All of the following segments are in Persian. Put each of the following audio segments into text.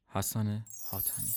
حسن حاتمی.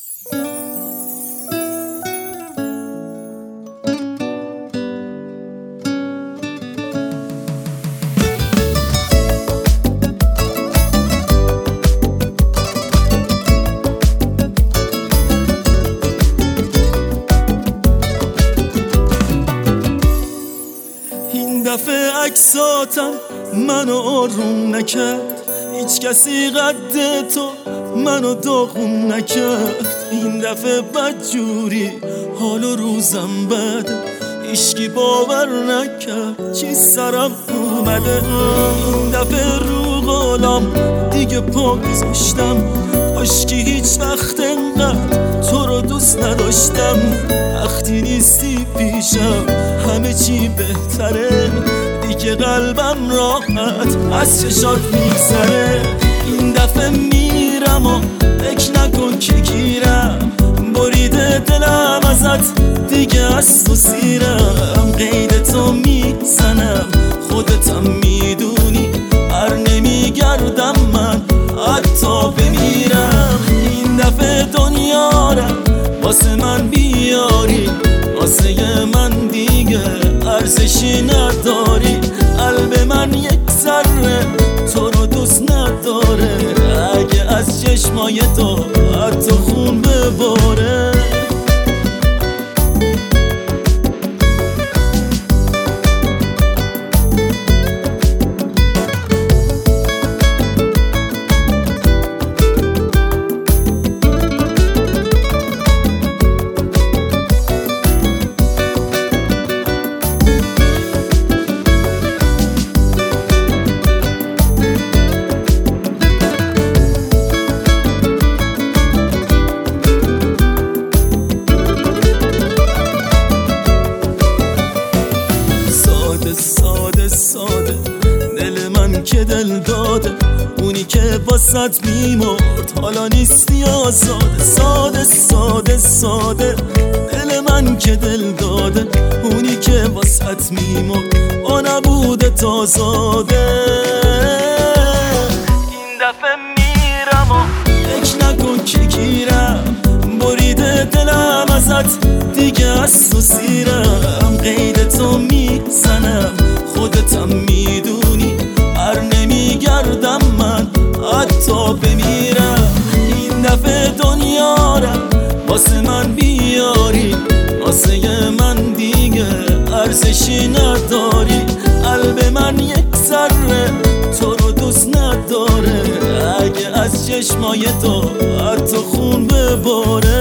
این دفعه عکساتم منو آروم نکرد، هیچ کسی قد تو منو داغون نکرد. این دفعه بدجوری حال و روزم بده، هیچکی باور نکرد چی سرم اومده. این دفعه رو قولم دیگه پا گذاشتم، کاشکی هیچ وقت انقدر تو رو دوست نداشتم. وقتی نیستی پیشم همه چی بهتره، دیگه قلبم راحت از چشات میگذره. این دفعه میرم و فکر نکن که گیرم، بریده دلم ازت دیگه از تو سیرم. قید تو میزنم خودتم میدونی، بر نمیگردم من حتی بمیرم. این دفعه دنیا رو واسه من بیاری، واسه من دیگه ارزشی نداری. قلب من یک ذره تو رو دوست نداره، اگه از چشمای تو حتی خون بباره. ساده دل من که دل داده، اونی که واسط میمرد حالا نیستی آزاده. ساده دل من که دل داده، اونی که واسط میمرد با نبوده تا زاده. این دفعه میرم و فکر نکن که گیرم، بریده دلم ازت دیگه از تو سیرم. قید تو میزنم خودتم میدونی، بر نمیگردم من حتی بمیرم. این دفعه دنیا رو واسه من بیاری، واسه من دیگه ارزشی نداری. قلب من یک ذره تو رو دوست نداره، اگه از چشمای تو حتی خون بباره.